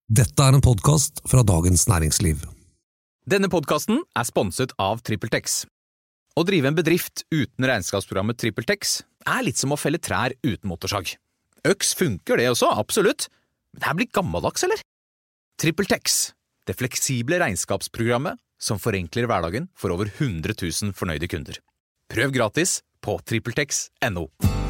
Dette en podcast fra Dagens Næringsliv. Denne podcasten sponset av TrippelTex. Å drive en bedrift uten regnskapsprogrammet TrippelTex litt som å felle trær uten motorsag. Øks funker det også, absolutt. Men det blir gammeldags, eller? TrippelTex, det fleksible regnskapsprogrammet som forenkler hverdagen for over 100 000 fornøyde kunder. Prøv gratis på TrippelTex.no.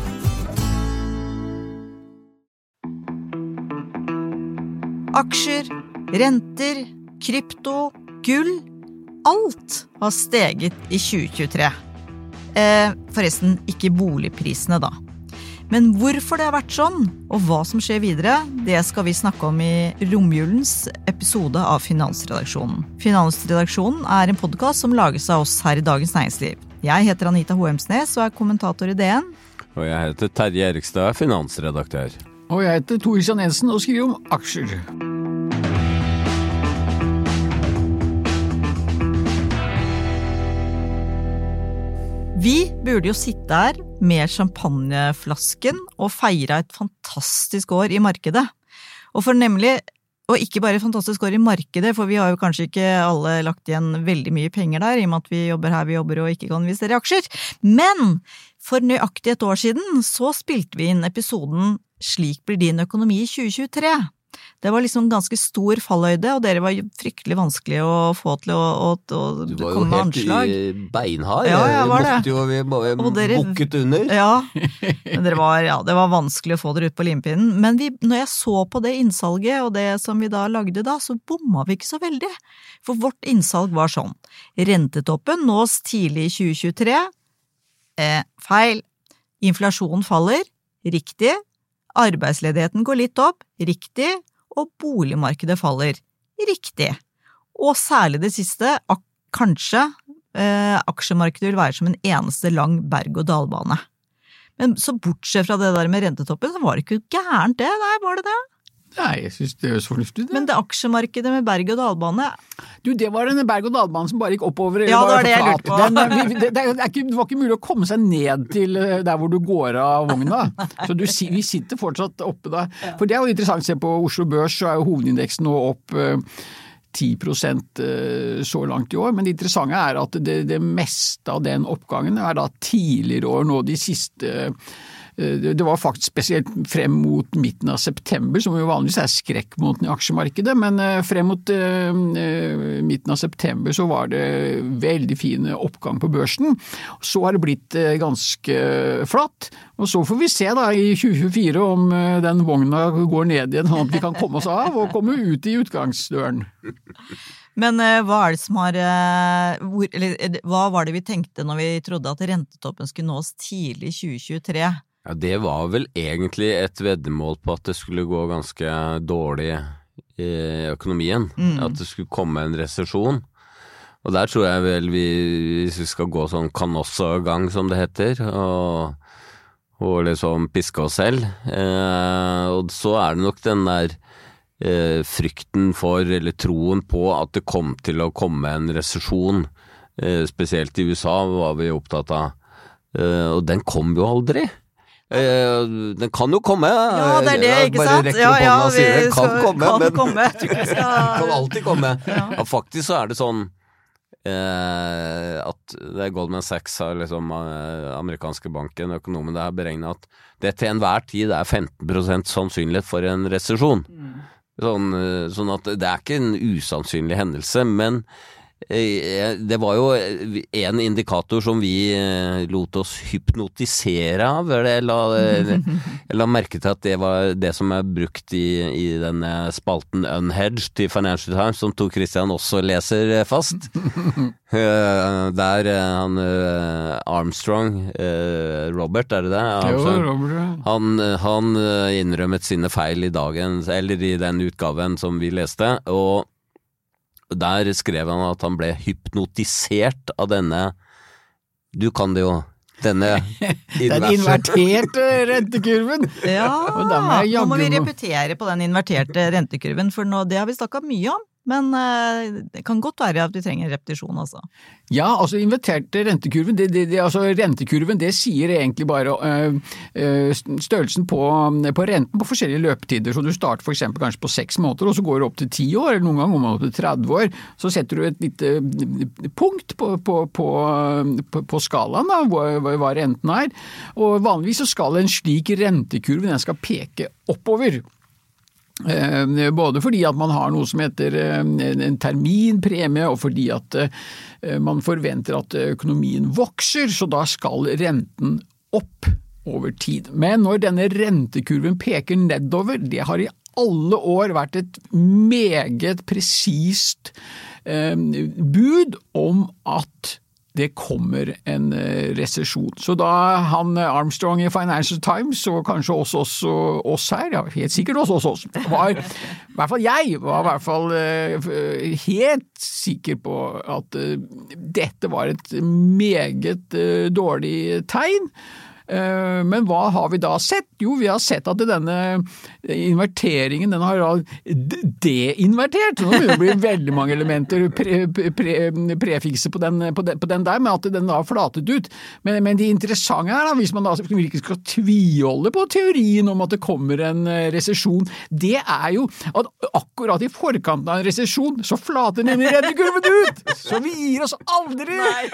Aksjer, renter, krypto, gull, alt har steget i 2023. Forresten, ikke boligprisene da. Men hvorfor det har vært sånn, og hva som skjer videre, det skal vi snakke om i romjulens episode av Finansredaksjonen. Finansredaksjonen en podcast som lages av oss her i Dagens Næringsliv. Jeg heter Anita Hoemsnes og kommentator i DN. Og jeg heter Terje Erikstad, finansredaktør. Og jeg heter Tor Christian Jensen og skriver om aksjer. Vi burde jo sitte her med champagneflasken og feire et fantastisk år i markedet. Og ikke bare et fantastisk år i markedet, for vi har jo kanskje ikke alle lagt igjen veldig mye penger der, i og med at vi jobber her vi jobber og ikke kan investere i aksjer. Men for nøyaktig et år siden så spilte vi inn episoden «Slik blir din økonomi i 2023». Det var liksom ganske stor falløyde, og dere var fryktelig vanskelig å få til å komme med anslag. Du var jo helt beinhard. Ja, jeg var det. Vi bukket under. Ja, men det var vanskelig å få dere ut på limpinnen. Men når jeg så på det innsalget, og det som vi da lagde da, så bomma vi ikke så veldig. For vårt innsalg var sånn. Rentetoppen nås tidlig i 2023. Feil. Inflasjonen faller. Riktig. Arbeidsledigheten går litt opp, riktig, og boligmarkedet faller, riktig. Og særlig det siste, kanskje aksjemarkedet vil være som en eneste lang berg- og dalbane. Men så bortsett fra det der med rentetoppen, så var det ikke gærent det, nei, var det det? Nei, jeg synes det høres fornuftig ut. Men det aksjemarkedet med berg- og dalbane... Du, det var denne berg- og dalbanen som bare gikk oppover. Ja, det var det jeg lurte på. Det var ikke mulig å komme seg ned til der hvor du går av vogna. Så vi sitter fortsatt oppe da. For det jo interessant å se på Oslo Børs, så jo hovedindeksen nå opp 10% så langt i år. Men det interessante at det meste av den oppgangen da tidligere år nå de siste... Det var faktisk spesielt frem mot midten av september, som jo vanligvis skrekkmåneden i aksjemarkedet, men frem mot midten av september så var det veldig fine oppgang på børsen. Så har det blitt ganske flatt, og så får vi se da i 2024 om den vogna går ned igjen, sånn at vi kan komme oss av og komme ut i utgangsdøren. Men hva var det vi tenkte når vi trodde at rentetoppen skulle nås tidlig i 2023? Ja, det var vel egentlig et veddemål på at det skulle gå ganske dårlig i økonomien, at det skulle komme en resesjon. Og der tror jeg vel hvis vi skal gå sånn kanossagang som det heter, og liksom piske oss selv, og så det nok den der frykten for, eller troen på at det kom til å komme en resesjon, spesielt i USA var vi opptatt av, og den kom jo aldri. Den kan jo komme. Ja, det det, ikke sant? Ja, det kan komme, men det kan alltid komme. Ja, faktisk så det sånn at det Goldman Sachs liksom amerikanske banken, økonomen det beregnet at det til enhver tid 15% sannsynlighet for en resesjon. Sånn at det ikke en usannsynlig hendelse, men det var jo en indikator som vi lot oss hypnotisere av. Jeg la merke til at det var det som brukt i denne spalten Unhedged i Financial Times, som Tor Christian også leser fast. Der han Armstrong, Robert, det det? Jo, Robert. Han innrømmet sine feil i dagen, eller i den utgaven som vi leste, og der skrev han at han ble hypnotisert av denne, du kan det jo, denne den inverterte rentekurven. Ja, nå må vi repetere på den inverterte rentekurven, for det har vi snakket mye om. Men det kan godt være at vi trenger en repetisjon, altså. Ja, altså inverterte rentekurven, altså rentekurven, det sier egentlig bare størrelsen på renten på forskjellige løpetider. Så du starter for eksempel kanskje på 6 måneder, og så går du opp til 10 år, eller noen gang går man opp til 30 år. Så setter du et lite punkt på skalaen, da, hva renten er. Og vanligvis så skal en slik rentekurve, den skal peke oppover. Både fordi at man har noe som heter en terminpremie, og fordi at man forventer at økonomien vokser, så da skal renten opp over tid. Men når denne rentekurven peker nedover, det har i alle år vært et meget presist bud om at det kommer en resesjon. Så da han Armstrong i Financial Times, og kanskje også oss her, ja, helt sikkert også oss, i hvert fall jeg var i hvert fall helt sikker på at dette var et meget dårlig tegn. Men hva har vi da sett? Jo, vi har sett at denne inverteringen, den har deinvertert. Nå blir det veldig mange elementer prefikse på den der, men at den da har flatet ut. Men det interessante er da, hvis man da virkelig skal tviholde på teorien om at det kommer en resesjon, det er jo at akkurat i forkanten av en resesjon, så flater denne rentekurven ut! Så vi gir oss aldri!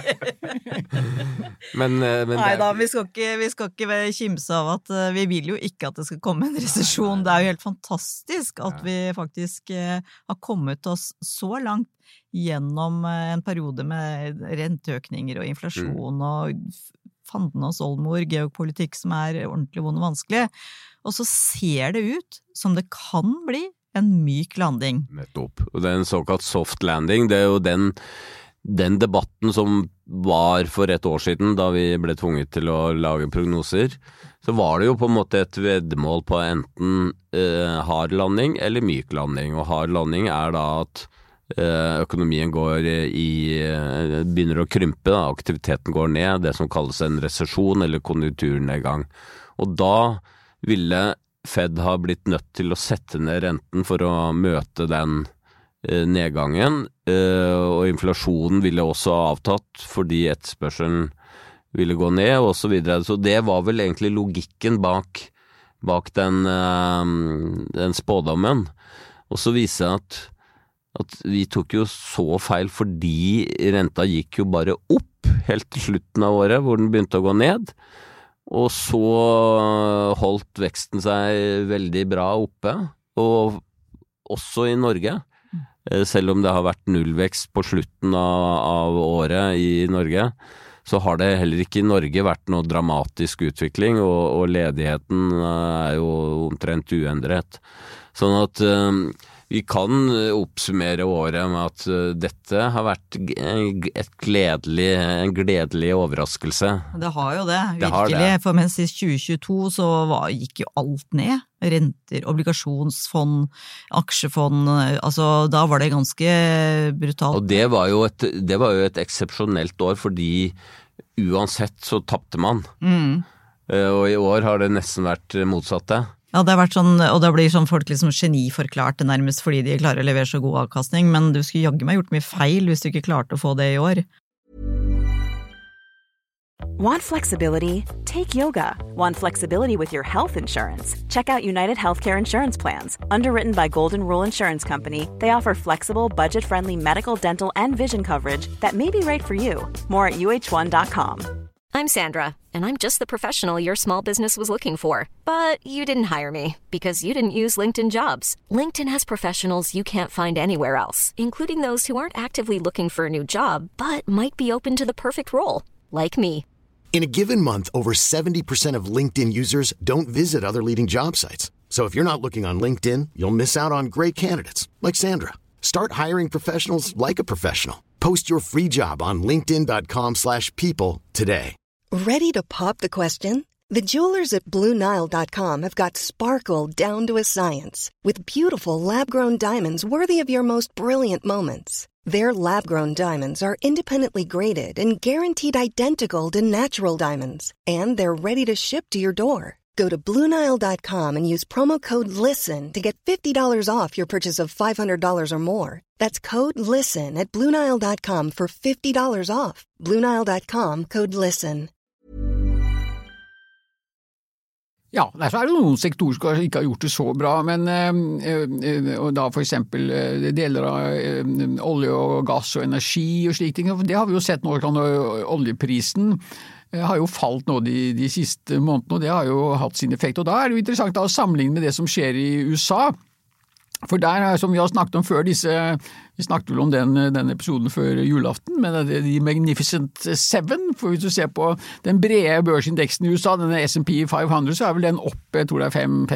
Men Nei da, vi skal ikke kimse av at vi vil jo ikke at det skal komme en resesjon. Det er jo helt fantastisk at vi faktisk har kommet oss så langt gjennom en periode med renteøkninger og inflasjon og fandenes oldemor, geopolitikk som er ordentlig vond og vanskelig. Og så ser det ut som det kan bli en myk landing. Nettopp. Og det er en såkalt soft landing. Det er jo den debatten som var for et år siden, da vi ble tvunget til å lage prognoser, så var det jo på en måte et veddemål på enten hard landing eller myk landing. Og hard landing er da at økonomien begynner å krympe, da. Aktiviteten går ned, det som kalles en resesjon eller konjunkturnedgang. Og da ville Fed ha blitt nødt til å sette ned renten for å møte den nedgangen, og inflasjonen ville også avtatt fordi etterspørselen ville gå ned og så videre. Så det var vel egentlig logikken bak den spådommen. Og så viser det at vi tok jo så feil fordi renta gikk jo bare opp helt til slutten av året hvor den begynte å gå ned. Og så holdt veksten seg veldig bra oppe, og også i Norge. Selv om det har vært nullvekst på slutten av året i Norge, så har det heller ikke i Norge vært noe dramatisk utvikling, og ledigheten er jo omtrent uendret. Sånn at vi kan oppsummere året med at dette har vært en gledelig overraskelse. Det har jo det, virkelig. For mens i 2022 så gikk jo alt ned. Renter, obligasjonsfond, aksjefond, altså da var det ganske brutalt. Og det var jo et eksepsjonelt år, fordi uansett så tappte man. Og i år har det nesten vært motsatte. Ja, det har vært sånn, og det blir sånn folk liksom geniforklarte nærmest fordi de klarer å levere så god avkastning, men du skulle jaggu meg gjort mye feil hvis du ikke klarte å få det i år. Want flexibility? Take yoga. Want flexibility with your health insurance? Check out United Healthcare Insurance Plans. Underwritten by Golden Rule Insurance Company, they offer flexible, budget-friendly medical, dental, and vision coverage that may be right for you. More at uh1.com. I'm Sandra, and I'm just the professional your small business was looking for. But you didn't hire me because you didn't use LinkedIn Jobs. LinkedIn has professionals you can't find anywhere else, including those who aren't actively looking for a new job, but might be open to the perfect role, like me. In a given month, over 70% of LinkedIn users don't visit other leading job sites. So if you're not looking on LinkedIn, you'll miss out on great candidates, like Sandra. Start hiring professionals like a professional. Post your free job on linkedin.com/people today. Ready to pop the question? The jewelers at BlueNile.com have got sparkle down to a science with beautiful lab-grown diamonds worthy of your most brilliant moments. Their lab-grown diamonds are independently graded and guaranteed identical to natural diamonds, and they're ready to ship to your door. Go to BlueNile.com and use promo code LISTEN to get $50 off your purchase of $500 or more. That's code LISTEN at BlueNile.com for $50 off. BlueNile.com, code LISTEN. Ja, så det noen sektorer som ikke har gjort det så bra, men og da for eksempel deler av olje og gass og energi og slike ting, det har vi jo sett nå, oljeprisen har jo falt nå de siste månedene, og det har jo hatt sin effekt, og da det jo interessant å sammenligne med det som skjer i USA. For der, som vi har snakket om før, vi snakket vel om den episoden før julaften, men de Magnificent Seven, for hvis du ser på den brede børsindeksen i USA, denne S&P 500, så vel den opp, jeg tror det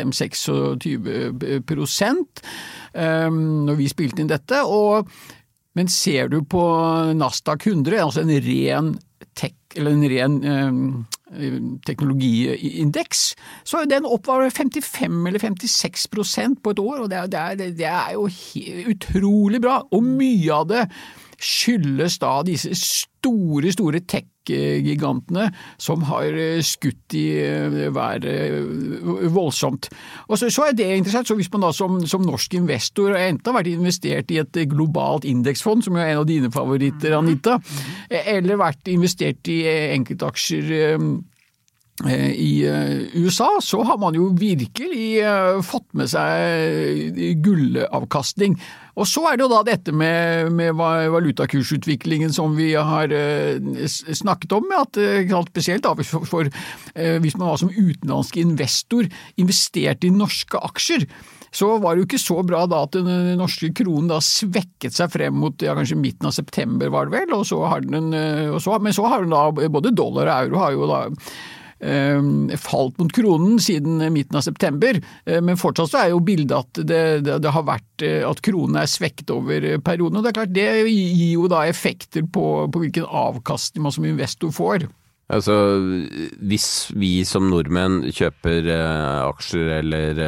5-26% når vi spilte inn dette, men ser du på Nasdaq 100, altså en ren tech, eller en ren teknologiindeks, så den opp var 55 eller 56% på et år, og det jo utrolig bra, og mye av det skyldes da disse store tech-gigantene som har skutt i været voldsomt. Og så det interessant, så hvis man da som norsk investor enten har vært investert i et globalt indeksfond, som jo en av dine favoritter, Anita, eller vært investert i enkeltaksjer i USA, så har man jo virkelig fått med seg gullavkastning. Og så det jo da dette med valutakursutviklingen som vi har snakket om, at spesielt da for hvis man var som utenlandsk investor investert i norske aksjer, så var det jo ikke så bra da at den norske kronen da svekket seg frem mot kanskje midten av september var det vel, men så har den da både dollar og euro har jo da falt mot kronen siden midten av september, men fortsatt så jo bildet at det har vært at kronen svekket over perioden, og det klart det gir jo da effekter på hvilken avkastning man som investor får. Altså, hvis vi som nordmenn kjøper aksjer eller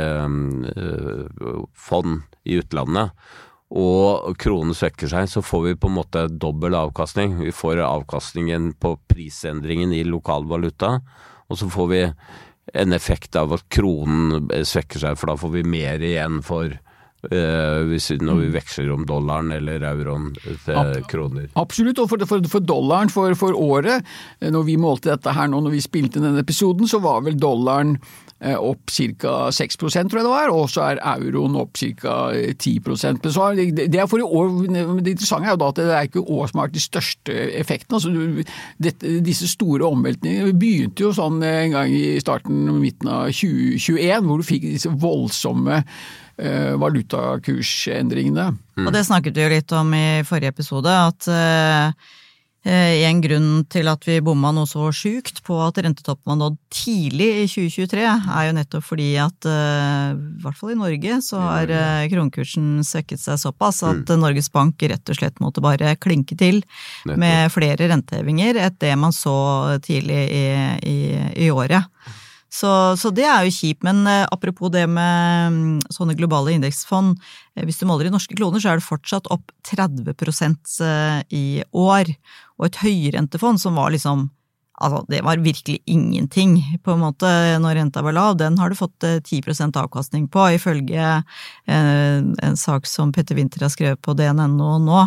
fond i utlandet, og kronen svekker seg, så får vi på en måte dobbel avkastning. Vi får avkastningen på prisendringen i lokalvaluta, og så får vi en effekt av at kronen svekker seg, for da får vi mer igjen for når vi veksler om dollaren eller euroen til kroner. Absolutt, og for dollaren for året, når vi målte dette her nå, når vi spilte denne episoden, så var vel dollaren opp cirka 6%, tror jeg det var, og så euroen opp cirka 10%. Men så det for i år, det interessante jo da at det ikke år som har vært de største effektene. Altså, disse store omveltningene begynte jo sånn en gang i starten, midten av 2021, hvor du fikk disse voldsomme valutakursendringene. Og det snakket vi jo litt om i forrige episode, at en grunn til at vi bomma noe så sjukt på at rentetoppen var nådd tidlig i 2023 jo nettopp fordi at i hvert fall i Norge så har kronkursen svekket seg såpass at Norges Bank rett og slett måtte bare klinke til med flere rentehevinger etter det man så tidlig i året. Så det jo kjipt, men apropos det med sånne globale indeksfond, hvis du måler i norske kroner, så det fortsatt opp 30% i år, og et høyrentefond som var liksom, altså det var virkelig ingenting på en måte når renta var lav, den har du fått 10% avkastning på, ifølge en sak som Petter Winther har skrevet på DNNO nå.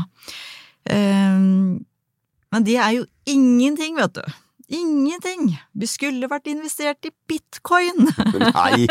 Men det jo ingenting, vet du. Ingenting. Vi skulle vært investert i Bitcoin. Nei.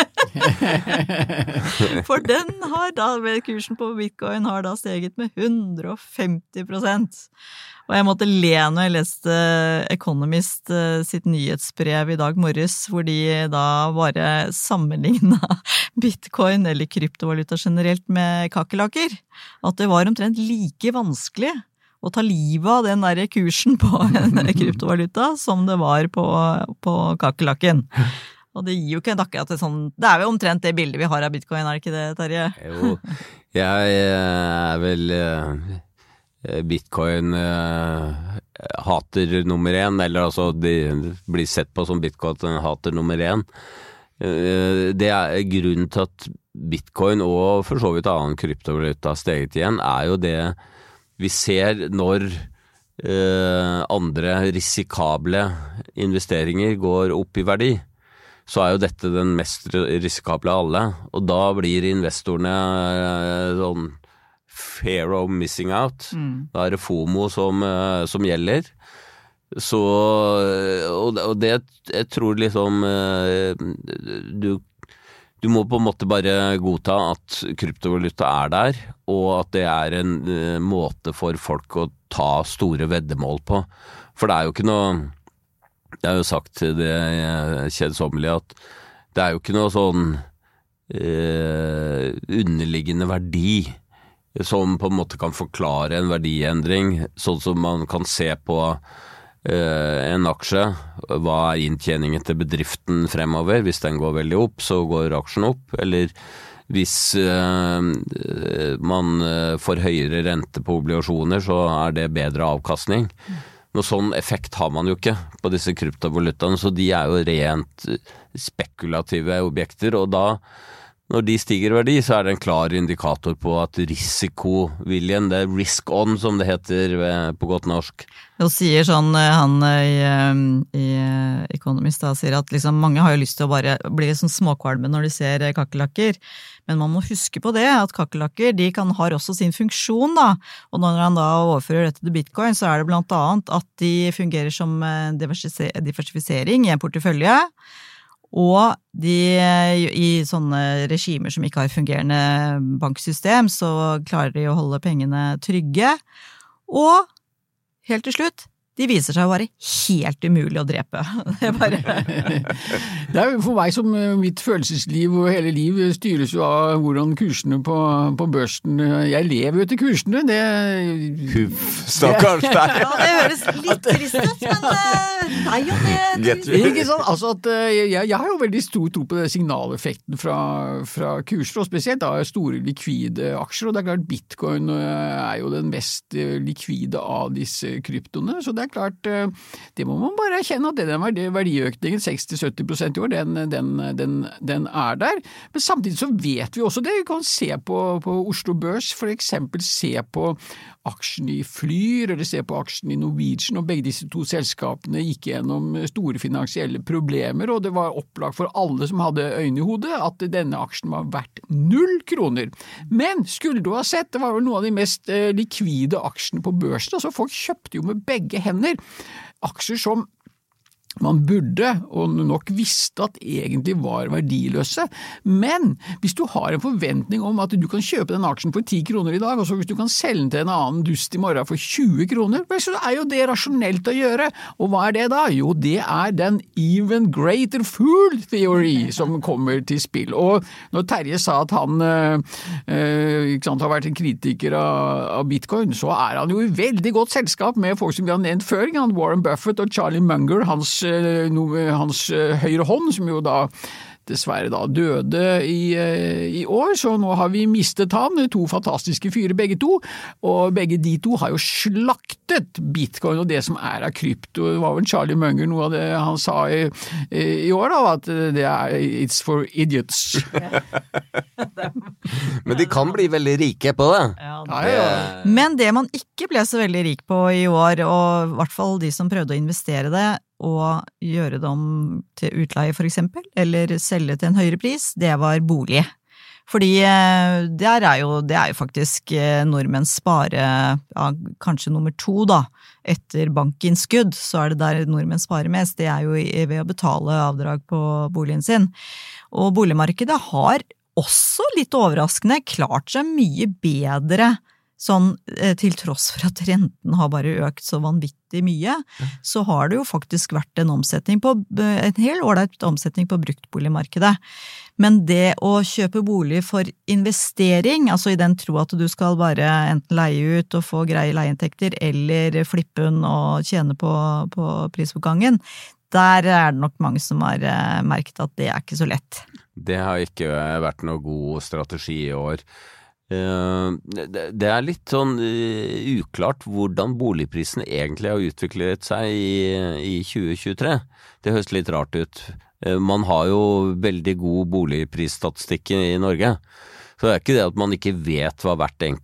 For den har da, kursen på Bitcoin har da steget med 150%. Og jeg måtte le når jeg leste Economist sitt nyhetsbrev i dag morges, hvor de da bare sammenlignet Bitcoin eller kryptovaluta generelt med kakerlakker. At det var omtrent like vanskelig å ta livet av den der kursen på en kryptovaluta som det var på kakerlakken. Og det gir jo ikke akkurat det sånn, det jo omtrent det bildet vi har av Bitcoin, det ikke det, Terje? Jo, jeg vel Bitcoin hater nummer 1, eller altså de blir sett på som Bitcoin hater nummer 1. Det grunnen til at Bitcoin og for så vidt annen kryptovaluta steget igjen, jo det vi ser når andre risikable investeringer går opp i verdi, så jo dette den mest risikable av alle, og da blir investorene sånn fear of missing out. Da det FOMO som gjelder. Så, og det, jeg tror liksom du må på en måte bare godta at kryptovaluta der, og at det en måte for folk å ta store veddemål på. For det jo ikke noe, jeg har jo sagt til det kjedsommelige, at det jo ikke noe sånn underliggende verdi som på en måte kan forklare en verdiendring, sånn som man kan se på en aksje, hva inntjeningen til bedriften fremover, hvis den går veldig opp, så går aksjen opp, eller hvis man får høyere rente på obligasjoner, så det bedre avkastning. Noe sånn effekt har man jo ikke på disse kryptovalutaene, så de jo rent spekulative objekter, og da når de stiger i verdi, så det en klar indikator på at risikoviljen, det risk on som det heter på godt norsk. Og sier sånn, han i Economist da, sier at liksom, mange har jo lyst til å bare bli sånn småkvalme når de ser kakerlakker, men man må huske på det, at kakerlakker, de har også sin funksjon da, og når han da overfører dette til Bitcoin, så det blant annet at de fungerer som diversifisering i en portefølje, og i sånne regimer som ikke har fungerende banksystem, så klarer de å holde pengene trygge. Og helt til slutt, de viser seg å være helt umulig å drepe. Det for meg som mitt følelsesliv og hele liv styres jo av hvordan kursene på børsen. Jeg lever jo til kursene. Stakkars deg. Ja, det høres litt trist ut, men nei jo det. Ikke sant? Altså at jeg har jo veldig stor tro på det signaleffekten fra kurser, og spesielt da store likvide aksjer, og det klart Bitcoin jo den mest likvide av disse kryptoene, så det klart, det må man bare erkjenne at den verdiøkningen 60-70% i år, den der. Men samtidig så vet vi også det, vi kan se på Oslo Børs, for eksempel se på aksjen i Flyr, eller se på aksjen i Norwegian, og begge disse to selskapene gikk gjennom store finansielle problemer, og det var opplagt for alle som hadde øyne i hodet at denne aksjen var verdt 0 kroner. Men skulle du ha sett, det var jo noen av de mest likvide aksjene på børsen, altså folk kjøpte jo med begge hender aksjer som man burde, og nok visste at egentlig var verdiløse. Men hvis du har en forventning om at du kan kjøpe den aksjen for 10 kroner i dag, og så hvis du kan selge den til en annen dust i morgen for 20 kroner, så jo det rasjonelt å gjøre. Og hva det da? Jo, det den even greater fool theory som kommer til spill. Og når Terje sa at han ikke sant, har vært en kritiker av Bitcoin, så han jo i veldig godt selskap med folk som vi har nevnt før, Warren Buffett og Charlie Munger, hans høyre hånd, som jo da dessverre da døde i år, så nå har vi mistet han, to fantastiske fyrer begge to, og begge de to har jo slaktet Bitcoin og det som av krypto. Det var vel Charlie Munger noe av det han sa i år da, at det it's for idiots. Men de kan bli veldig rike på det. Ja. Men det man ikke ble så veldig rik på i år, og i hvert fall de som prøvde å investere det, og gjøre dem til utleie for eksempel, eller selge til en høyere pris, det var bolig. Fordi det jo faktisk nordmenns spare, kanskje nummer 2 da, etter bankinnskudd, så det der nordmenn sparer mest, det jo ved å betale avdrag på boligen sin. Og boligmarkedet har også litt overraskende klart seg mye bedre sånn til tross for at renten har bare økt så vanvittig mye, så har det jo faktisk vært en hel ålreit omsetning på bruktboligmarkedet. Men det å kjøpe bolig for investering, altså i den tro at du skal bare enten leie ut og få greie leieinntekter, eller flippe den og tjene på prisoppgangen, der det nok mange som har merket at det ikke så lett. Det har ikke vært noe god strategi i år. Det litt sånn uklart hvordan boligprisene egentlig har utviklet seg i 2023. Det høres litt rart ut. Man har jo veldig god boligprisstatistikk i Norge. Så det ikke det at man ikke vet hva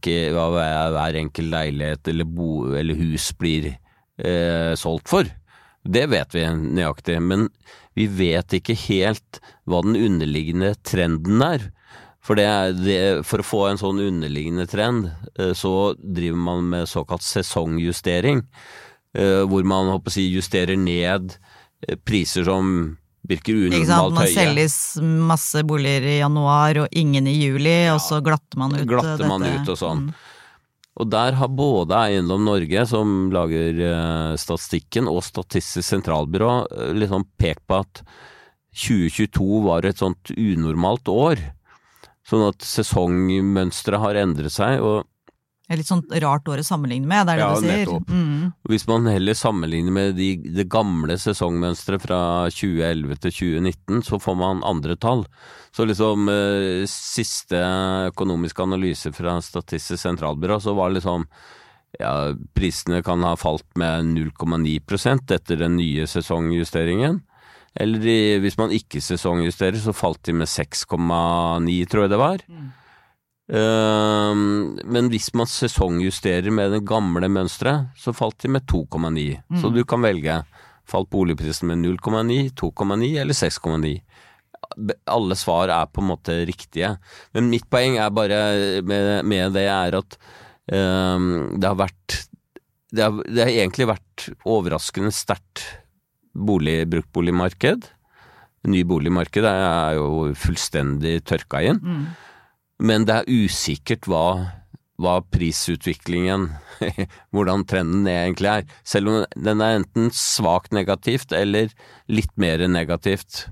hver enkel leilighet eller hus blir solgt for. Det vet vi nøyaktig, men vi vet ikke helt hva den underliggende trenden For for å få en sånn underliggende trend, så driver man med såkalt sesongjustering, hvor man justerer ned priser som virker unormalt høye. Man selges masse boliger I januar og ingen I juli, og så glatter man ut dette. Og sånn. Og der har både Eiendom Norge, som lager statistikken, og Statistisk sentralbyrå liksom pekt på at 2022 var et sånt unormalt år. Sånn at sesongmønstre har endret seg, og litt sånn rart år å sammenligne med, det det du sier. Nettopp. Hvis man heller sammenligner med det gamle sesongmønstre fra 2011 til 2019, så får man andre tall. Så liksom siste økonomiske analyse fra Statistisk sentralbyrå, så var liksom, prisene kan ha falt med 0,9% etter den nye sesongjusteringen. Eller hvis man ikke sesongjusterer, så falt de med 6,9, tror jeg det var. Men hvis man sesongjusterer med den gamle mønstret, så falt de med 2,9. Så du kan velge, falt boligprisen med 0,9, 2,9 eller 6,9. Alle svar på en måte riktige. Men mitt poeng bare med det at det har egentlig vært overraskende sterkt bruktboligmarked. Ny boligmarked jo fullstendig tørka inn. Men det usikkert hva prisutviklingen, hvordan trenden egentlig selv om den enten svagt negativt eller litt mer negativt.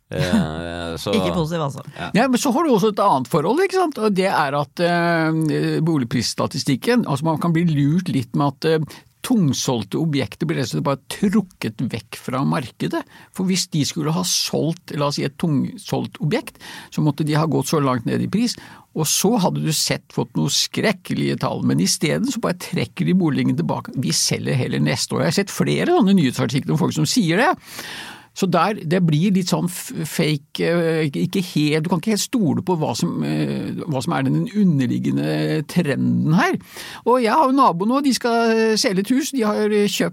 Ikke positiv altså. Ja, men så har du også et annet forhold, ikke sant? Og det at boligprisstatistikken, altså man kan bli lurt litt med at tungsolgte objekter blir rett og slett bare trukket vekk fra markedet. For hvis de skulle ha solgt, la oss si et tungsolgt objekt, så måtte de ha gått så langt ned I pris, og så hadde du fått noe skrekkelige tall. Men I stedet så bare trekker de boligen tilbake. Vi selger heller neste år. Jeg har sett flere sånne nyhetsartikler om folk som sier det. Så det blir litt sånn fake, ikke helt, du kan ikke helt stole på hva som den underliggende trenden her. Og jeg har jo nabo nå, de skal selge et hus, de har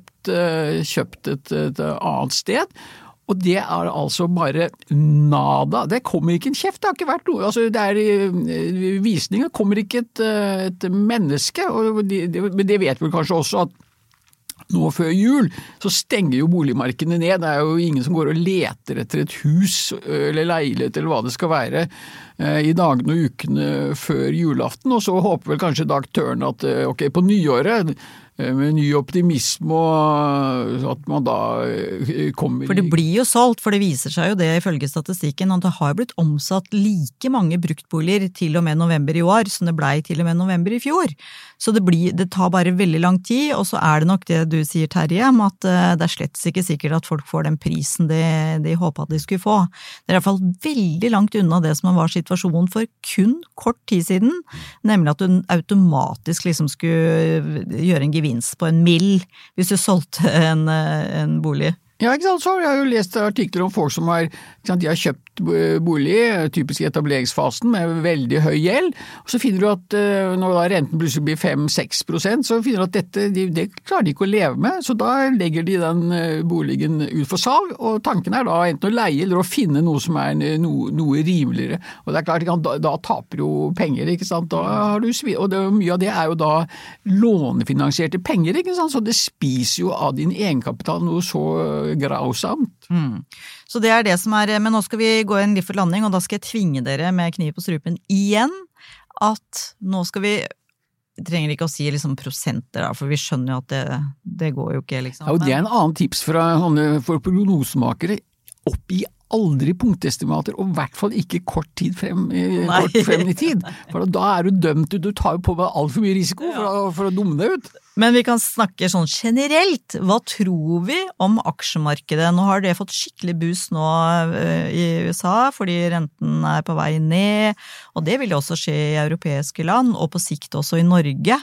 kjøpt et annet sted, og det altså bare nada. Det kommer ikke en kjeft, det har ikke vært noe. Altså, visninger kommer ikke et menneske, men det vet vel kanskje også at nå før jul, så stenger jo boligmarkedene ned. Det jo ingen som går og leter etter et hus eller leilighet eller hva det skal være I dagene og ukene før julaften, og så håper vel kanskje aktøren at ok, på nyåret med ny optimisme og at man da kommer For det blir jo solgt, for det viser seg jo det ifølge statistikken at det har blitt omsatt like mange bruktboliger til og med november I år som det ble til og med november I fjor. Så det tar bare veldig lang tid, og så det nok det du sier, Terje, om at det slett ikke sikkert at folk får den prisen de håpet at de skulle få. Det I hvert fall veldig langt unna det som var situasjonen for kun kort tid siden, nemlig at du automatisk liksom skulle gjøre en gevinst på 1 mill. Hvis du solgte en bolig. Ja, ikke sant? Så har jeg jo lest artikler om folk som de har kjøpt bolig, typisk I etableringsfasen, med veldig høy gjeld, og så finner du at når da renten plutselig blir 5-6%, så finner du at det klarer de ikke å leve med, så da legger de den boligen ut for salg, og tanken da enten å leie eller å finne noe som noe rimeligere, og det klart, da taper jo penger, ikke sant? Da har du og mye av det jo da lånefinansierte penger, ikke sant? Så det spiser jo av din egenkapital noe så grausamt. Så det det som men nå skal vi gå inn litt for landing, og da skal jeg tvinge dere med kniv på strupen igjen, at nå skal vi trenger ikke å si liksom prosenter, da, for vi skjønner jo at det går jo ikke liksom. Ja, og det en annen tips for prognosemakere, opp I aldri punktestimater, og I hvert fall ikke kort frem I tid, for da du dømt, du tar jo på med alt for mye risiko for å dumme deg ut. Men vi kan snakke sånn generelt, hva tror vi om aksjemarkedet? Nå har det fått skikkelig boost nå I USA, fordi renten på vei ned, og det vil også skje I europeiske land, og på sikt også I Norge.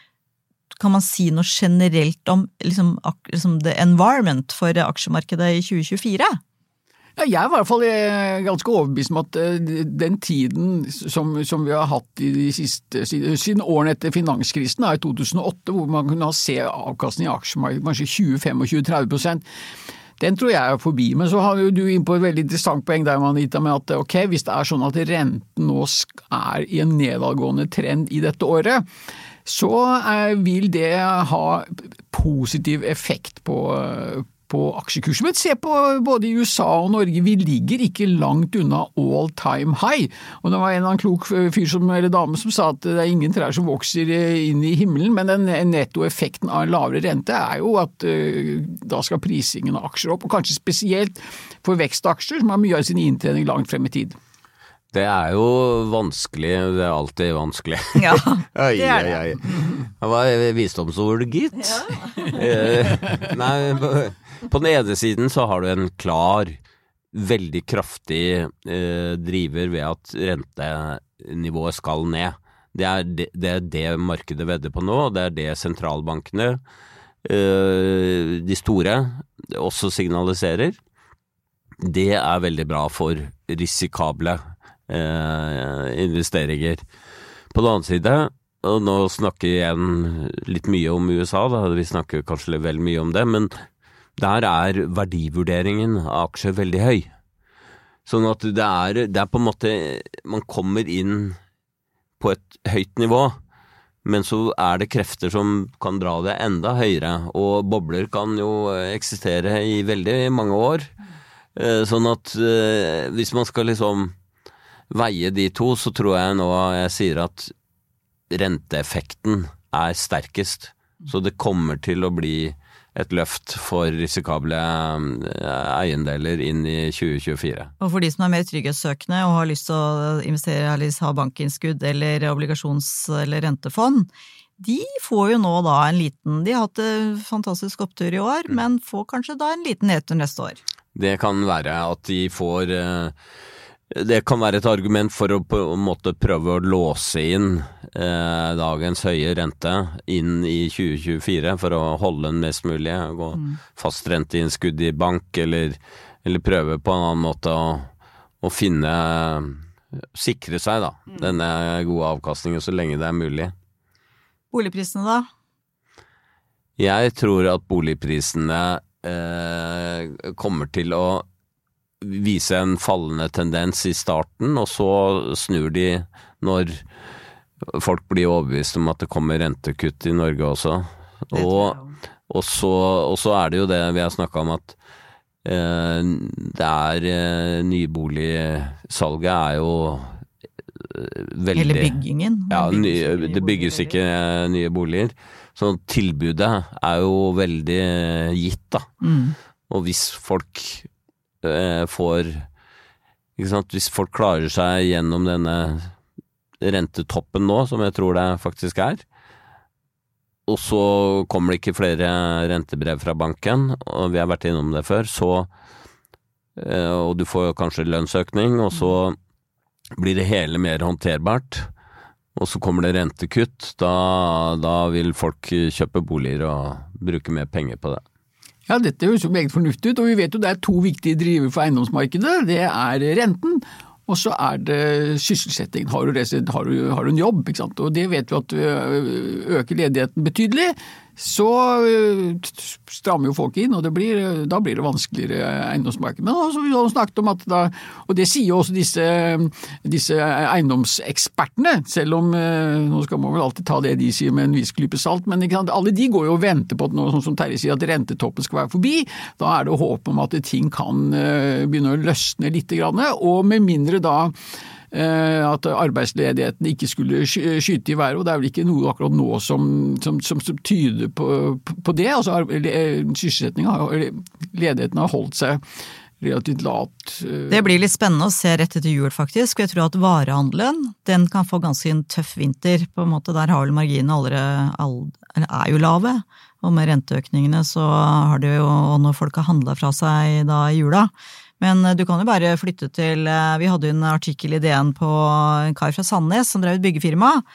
Kan man si noe generelt om liksom the environment for aksjemarkedet I 2024? Ja, jeg er i hvert fall ganske overbevist om at den tiden som vi har hatt i de siden årene etter finanskrisen, i 2008, hvor man kunne se avkastning i aksjemarkedet kanskje 20-25-30%, den tror jeg er forbi. Men så har du inn på et veldig interessant poeng der, Anita, med at ok, hvis det er sånn at renten nå er i en nedadgående trend i dette året, så vil det ha positiv effekt på aksjekursen. Men se på både i USA og Norge, vi ligger ikke langt unna all time high. Og det var en eller annen klok fyr eller dame som sa at det er ingen trær som vokser inn i himmelen, men den nettoeffekten av en lavere rente er jo at da skal prisingen av aksjer opp, og kanskje spesielt for vekstaksjer som har mye av sin inntjening langt frem i tid. Det er jo vanskelig, det er alltid vanskelig. Ja, det er det. Det var visdomsord, gitt. Ja. Nei, på den ene siden så har du en klar, veldig kraftig driver ved at rentenivået skal ned. Det er det markedet vedder på nå, og det er det sentralbankene, de store, også signaliserer. Det er veldig bra for risikable investeringer. På den annen side, og nå snakker jeg igjen litt mye om USA, da, vi snakker kanskje vel mye om det, men der er verdivurderingen av aksjer veldig høy. Sånn at det er på en måte, man kommer inn på et høyt nivå, men så er det krefter som kan dra det enda høyere, og bobler kan jo eksistere i veldig mange år. Sånn at hvis man skal liksom veie de to, så tror jeg nå jeg sier at renteeffekten er sterkest. Så det kommer til å bli et løft for risikable eiendeler inn i 2024. Og for de som er mer trygghetssøkende og har lyst til å investere eller ha bankinnskudd eller obligasjons- eller rentefond, de får jo nå da de har hatt fantastisk opptur i år, men får kanskje da en liten nedtur neste år. Det kan være at de får det kan være et argument for å på en måte prøve å låse inn dagens høye rente inn i 2024 for å holde den mest mulig, gå fast renteinnskudd i bank eller prøve på en annen måte å sikre seg da, denne gode avkastningen så lenge det er mulig. Boligprisene da? Jeg tror at boligprisene kommer til å vise en fallende tendens i starten, og så snur de når folk blir overbevist om at det kommer rentekutt i Norge også. Og så er det jo det vi har snakket om, at det nyboligsalget er jo veldig... Eller byggingen. Ja, det bygges ikke nye boliger. Så tilbudet er jo veldig gitt da. Og hvis folk hvis folk klarer seg gjennom denne rentetoppen nå, som jeg tror det faktisk er, og så kommer det ikke flere rentebrev fra banken, og vi har vært innom det før, og du får kanskje lønnsøkning, og så blir det hele mer håndterbart, og så kommer det rentekutt, da vil folk kjøpe boliger og bruke mer penger på det. Ja, dette høres jo meget fornuftig ut, og vi vet jo det er to viktige driver for eiendomsmarkedet. Det er renten, og så er det sysselsetting. Har du en jobb, ikke sant? Og det vet vi at øker ledigheten betydelig, så strammer jo folk inn, og da blir det vanskeligere eiendomsmarked. Men også, vi har snakket om at og det sier jo også disse eiendomsekspertene, selv om nå skal man vel alltid ta det de sier med en viss klype salt, men ikke sant, alle de går jo og venter på at nå, sånn som Terje sier, at rentetoppen skal være forbi. Da er det håp om at ting kan begynne å løsne litt grann, og med mindre da at arbeidsledigheten ikke skulle skyte i været, og det er vel ikke noe akkurat nå som tyder på det. Altså ledigheten har holdt seg relativt lavt. Det blir litt spennende å se rett etter jul faktisk, jeg tror at varehandelen, den kan få ganske en tøff vinter, på en måte der har vel marginene allerede er jo lave, og med renteøkningene så har det jo, og når folk har handlet fra seg da i jula, men du kan jo bare flytte til, vi hadde en artikkel i DN på en kar fra Sandnes som drev et byggefirma.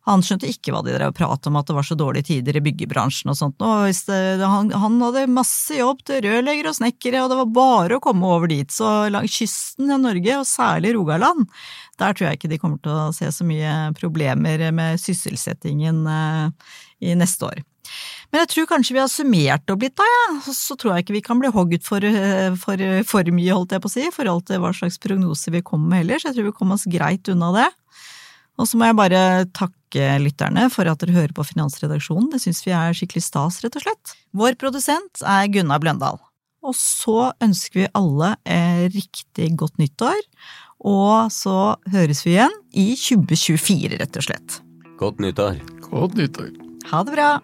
Han skjønte ikke hva de drev og pratet om, at det var så dårlige tider i byggebransjen og sånt. Og han hadde masse jobb til rørleggere og snekkere, og det var bare å komme over dit. Så langs kysten i Norge, og særlig Rogaland, der tror jeg ikke de kommer til å se så mye problemer med sysselsettingen i neste år. Men jeg tror kanskje vi har summert opp litt da, ja. Så tror jeg ikke vi kan bli hogget for mye, holdt jeg på å si, i forhold til hva slags prognoser vi kommer med heller, så jeg tror vi kommer oss greit unna det. Og så må jeg bare takke lytterne for at dere hører på Finansredaksjonen, det synes vi skikkelig stas, rett og slett. Vår produsent Gunnar Bløndal. Og så ønsker vi alle riktig godt nyttår, og så høres vi igjen i 2024, rett og slett. Godt nyttår. Godt nyttår. Ha det bra!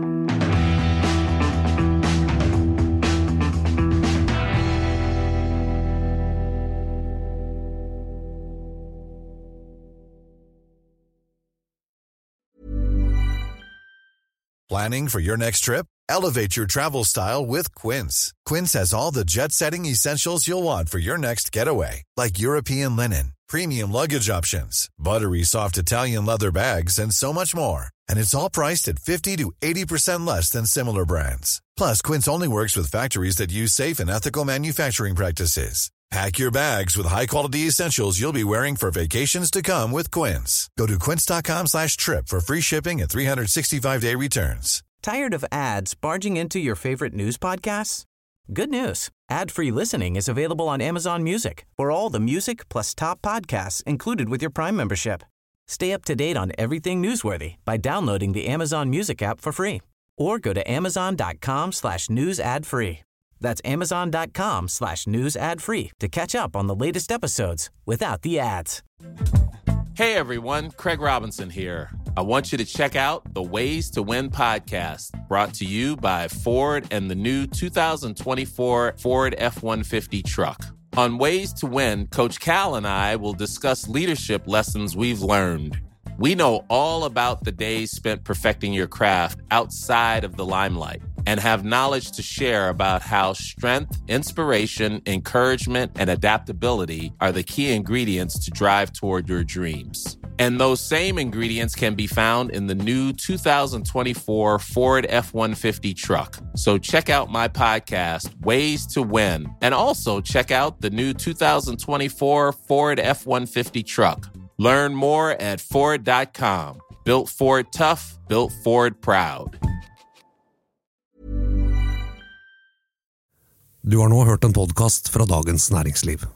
Planning for your next trip? Elevate your travel style with Quince. Quince has all the jet-setting essentials you'll want for your next getaway, like European linen, premium luggage options, buttery soft Italian leather bags, and so much more. And it's all priced at 50 to 80% less than similar brands. Plus, Quince only works with factories that use safe and ethical manufacturing practices. Pack your bags with high-quality essentials you'll be wearing for vacations to come with Quince. Go to quince.com/trip for free shipping and 365-day returns. Tired of ads barging into your favorite news podcasts? Good news. Ad-free listening is available on Amazon Music for all the music plus top podcasts included with your Prime membership. Stay up to date on everything newsworthy by downloading the Amazon Music app for free or go to amazon.com/news ad free. That's amazon.com/news ad free to catch up on the latest episodes without the ads. Hey everyone, Craig Robinson here. I want you to check out the Ways to Win podcast, brought to you by Ford and the new 2024 Ford F-150 truck. On Ways to Win, Coach Cal and I will discuss leadership lessons we've learned. We know all about the days spent perfecting your craft outside of the limelight and have knowledge to share about how strength, inspiration, encouragement, and adaptability are the key ingredients to drive toward your dreams. And those same ingredients can be found in the new 2024 Ford F-150 truck. So check out my podcast, Ways to Win, and also check out the new 2024 Ford F-150 truck. Learn more at Ford.com. Built Ford tough, built Ford proud. Du har nå hørt en podcast fra Dagens Næringsliv.